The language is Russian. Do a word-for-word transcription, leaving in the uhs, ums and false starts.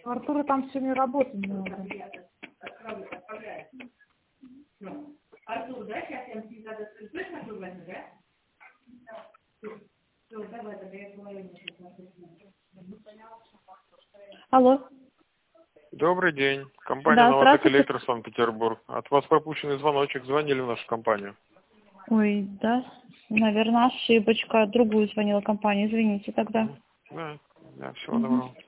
Артура там сегодня работать много. Артур, да, сейчас я тебе надо сказать, какой возьму, да? Все, давай, тогда я говорю. Алло. Добрый день. Компания Да, «Новотек здравствуйте. Электро», Санкт-Петербург. От вас пропущенный звоночек. Звонили в нашу компанию. Ой, да, наверное, ошибочка. Другую звонила компания, извините тогда. Да, да, всего Угу. доброго.